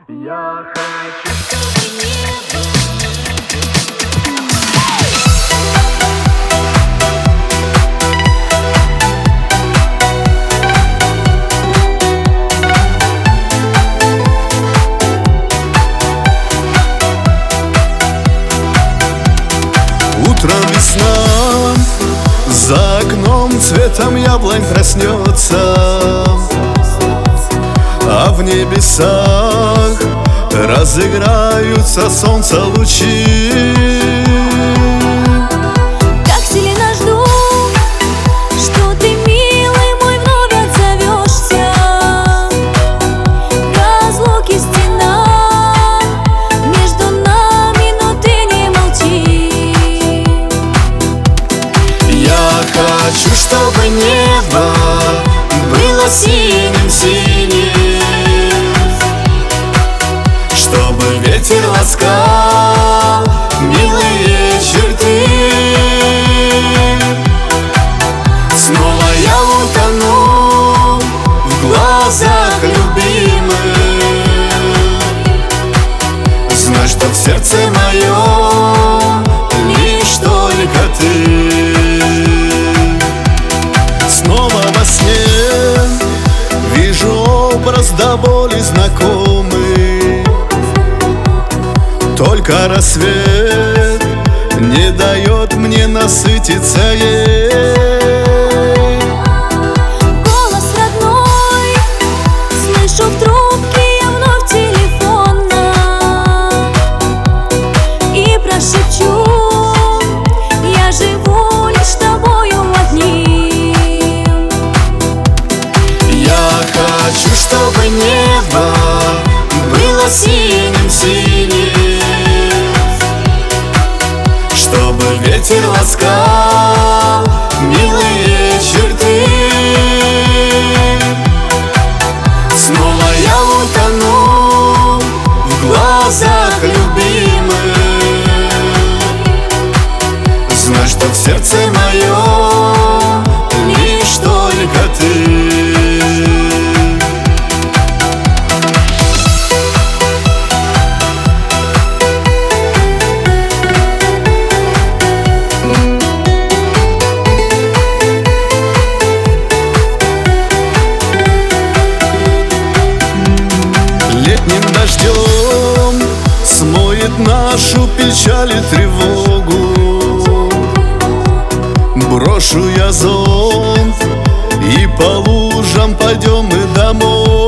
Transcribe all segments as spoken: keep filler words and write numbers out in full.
Я хочу, чтобы небо. Утром весна, за окном цветом яблонь проснется, а в небесах разыграются солнца лучи. Как сильно жду, что ты, милый мой, вновь отзовешься. Разлуки стена между нами, но ты не молчи. Я хочу, чтобы небо было синим-синим, чтобы ветер ласкал милые черты. Снова я утону в глазах любимых, знай, что в сердце моем лишь только ты. Снова во сне вижу образ до боли знакомый, только рассвет не дает мне насытиться ей. Голос родной слышу в трубке я вновь телефона и прошепчу: я живу лишь с тобою одним. Я хочу, чтобы небо было синим-синим, чтобы ветер ласкал милые черты. Снова я утону в глазах любимых, знай, что в сердце моем лишь только ты. Летним дождем смоет нашу печаль и тревогу. Брошу я зонт и по лужам пойдем мы домой.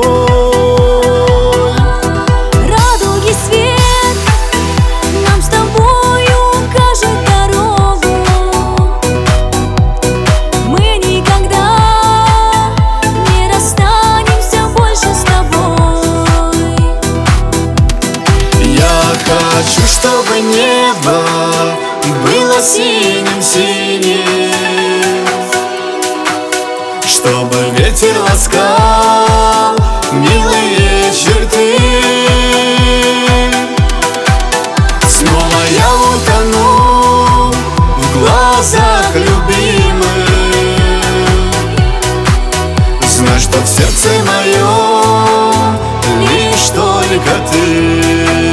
Радуги свет нам с тобою укажет дорогу. Мы никогда не расстанемся больше с тобой. Я хочу, чтобы небо было синим-синим, чтобы ветер ласкал милые черты. Снова я утону в глазах любимых, знай, что в сердце моем лишь только ты.